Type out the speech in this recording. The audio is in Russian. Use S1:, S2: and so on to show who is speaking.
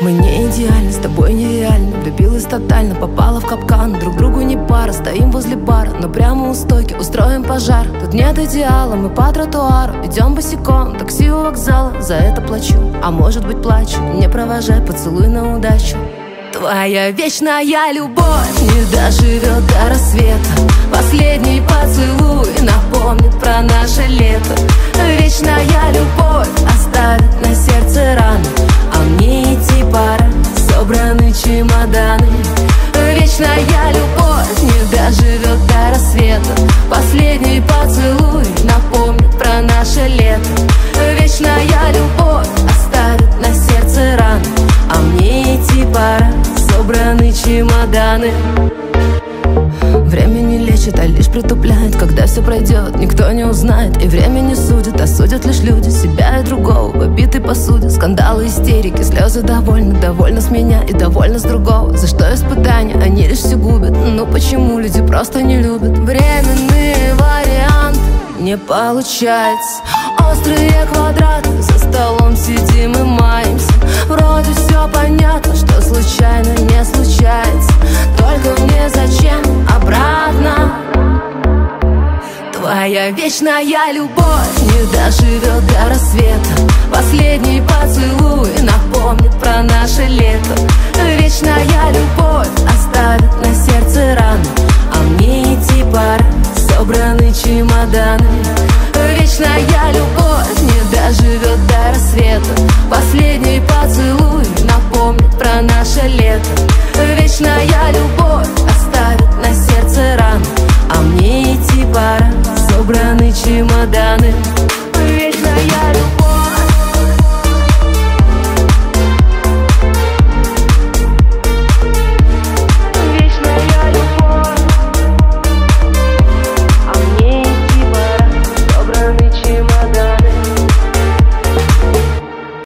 S1: Мы не идеальны, с тобой нереально. Влюбилась тотально, попала в капкан. Друг другу не пара, стоим возле бара, но прямо у стойки устроим пожар. Тут нет идеала, мы по тротуару идем босиком, такси у вокзала, за это плачу. А может быть плачу, не провожай, поцелуй на удачу. Твоя вечная любовь не доживет до рассвета. Последний поцелуй напомнит про наше лето. Вечная любовь оставит на сердце раны, а мне идти пора, собраны чемоданы. Вечная любовь не доживет до рассвета. Последний поцелуй напомнит про наше лето. Вечная любовь оставит на сердце раны, а мне идти пора, собраны чемоданы. Время не лечит, а лишь притупляет. Когда все пройдет, никто не узнает. И время не судит, а судят лишь люди. Себя и другого в побитой посуде. Скандалы, истерики, слезы довольны. Довольно с меня и довольно с другого. За что испытания, они лишь все губят. Ну почему люди просто не любят? Временные варианты не получается. Острые квадраты, за столом сидим и маемся. Вроде все понятно, что случайно не случается. Только мне зачем обратно? Твоя вечная любовь не доживет до рассвета. Последний поцелуй напомнит про наше лето. Вечная любовь оставит на сердце раны, а мне идти пора, собраны чемоданы. Вечная любовь не доживет до рассвета. Последний поцелуй напомнит про наше лето. Вечная любовь оставит на сердце раны, а мне идти пора, собраны чемоданы.